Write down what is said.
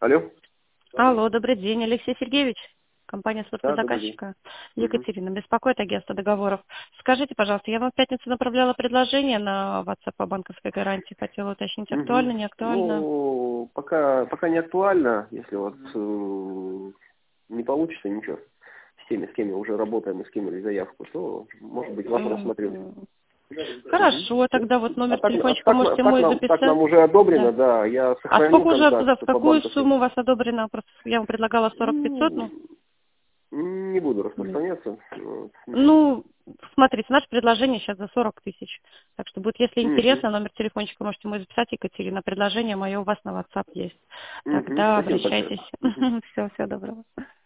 Алло. Алло, добрый день, Алексей Сергеевич, компания Да, добрый день. заказчика. Екатерина, беспокоит агентство договоров. Скажите, пожалуйста, я вам в пятницу направляла предложение на WhatsApp по банковской гарантии. Хотела уточнить, актуально, не актуально? Ну, пока не актуально. Если вот не получится ничего с кем уже работаем и скинули заявку, то, может быть, вас рассмотрю. Хорошо, тогда вот номер Так телефончика можете мой так нам записать. уже одобрено, Да. да, я А сохраню сколько уже, контакт в по какую банковской. сумму у вас одобрено? Просто я вам предлагала 40-500, ну. Не буду распространяться. Ну, смотрите, наше предложение сейчас за 40 тысяч. Так что будет, если интересно, номер телефончика можете мой записать, Екатерина. Предложение мое у вас на WhatsApp есть. Тогда Спасибо большое. обращайтесь. Всего доброго.